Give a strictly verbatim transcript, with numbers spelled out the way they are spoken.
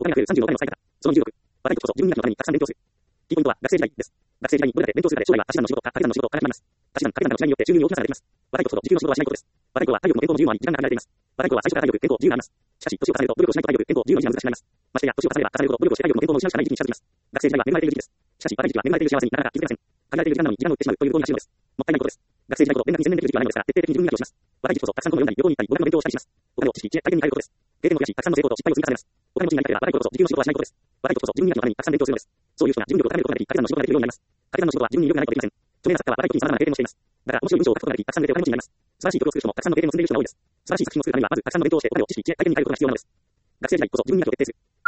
他に約さんじゅうのお金の使い方。そのにじゅうろく。話題とこそ自分磨きのためにたくさん勉強する。キーポイントは学生時代です。学生時代にどれだけ勉強するかで将来は足し算の仕事か掛け算の仕事かが決まります。足し算掛け算などの違いによって収入に大きな差ができます。話題とこそ時給の仕事はしないことです。話題とは体力の健康の自由の間に時間が限られています。話題とは最初から体力、健康、自由があります。しかし、年を重ねると努力をしないと体力、健康、自由の維持が難しくなります。ましてや、年を重ねれば重ねるほど努力をして体力の健康の失うしかない時期に近づきます。学生時代は恵まれている時期です。しかし、若い時期は恵まれている幸せになかなか気づけません。限られている時間なのに時間を打ってしまうということになってしまうのです。もったいないことです。学生時代ほど勉学に専念できる時期はないのですから、徹底的に自分磨きをします。若い時期こそたくさん本を読んだり、旅行に行ったり、語学の勉強をしたりします。お金を知識、知恵、体験に変えることです。経験を増やし、たくさんの成功と失敗を積み重ねます。お金持ちになりたければ、若い頃こそ時給の仕事はしないことです。若い時こそ自分磨きのためにたくさん勉強するのです。そういう人が自分力を高めることができ、掛け算の仕事ができるようになります。掛け算の仕事は自分に力がないとできません。著名な作家は若い時に様々な経験をしています。だから面白い文章を書くことができ、たくさん売れてお金持ちになります。素晴らしい曲を作る人もたくさんの経験を積んでいる人が多いです。素晴らしい作品を作るためには、まずたくさんの勉強をしてお金を知識、知恵、体験に変えることが必要なのです。学生時代こそ自分磨きを徹底する。